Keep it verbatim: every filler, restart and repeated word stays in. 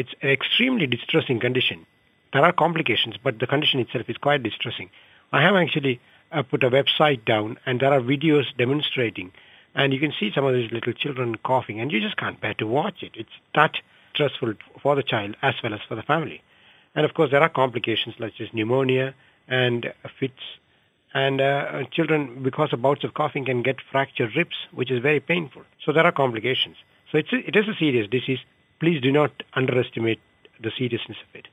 it's an extremely distressing condition. There are complications, but the condition itself is quite distressing. I have actually uh, put a website down, and there are videos demonstrating, and you can see some of these little children coughing, and you just can't bear to watch it. It's that stressful for the child as well as for the family. And of course, there are complications such as pneumonia and uh, fits. And uh, children, because of bouts of coughing, can get fractured ribs, which is very painful. So there are complications. So it's a, it is a serious disease. Please do not underestimate the seriousness of it.